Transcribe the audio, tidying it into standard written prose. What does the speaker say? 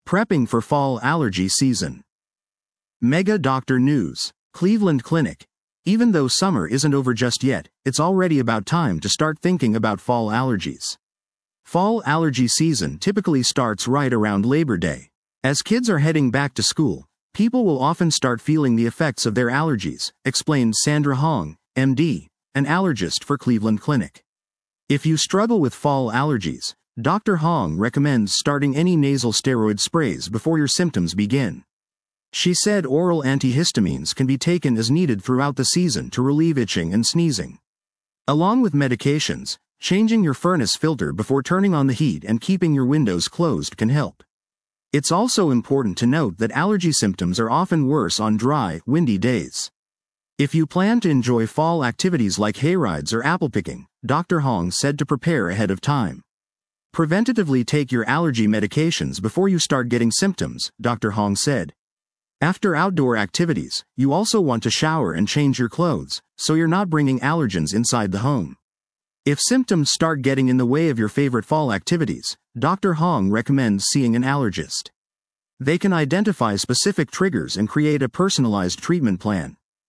Prepping for fall allergy season. Mega Doctor News. Cleveland Clinic. Even though summer isn't over just yet, it's already about time to start thinking about fall allergies. Fall allergy season typically starts right around Labor Day. As kids are heading back to school, people will often start feeling the effects of their allergies, explained Sandra Hong, MD, an allergist for Cleveland Clinic. If you struggle with fall allergies, Dr. Hong recommends starting any nasal steroid sprays before your symptoms begin. She said oral antihistamines can be taken as needed throughout the season to relieve itching and sneezing. Along with medications, changing your furnace filter before turning on the heat and keeping your windows closed can help. It's also important to note that allergy symptoms are often worse on dry, windy days. If you plan to enjoy fall activities like hayrides or apple picking, Dr. Hong said to prepare ahead of time. Preventatively take your allergy medications before you start getting symptoms, Dr. Hong said. After outdoor activities, you also want to shower and change your clothes, so you're not bringing allergens inside the home. If symptoms start getting in the way of your favorite fall activities, Dr. Hong recommends seeing an allergist. They can identify specific triggers and create a personalized treatment plan.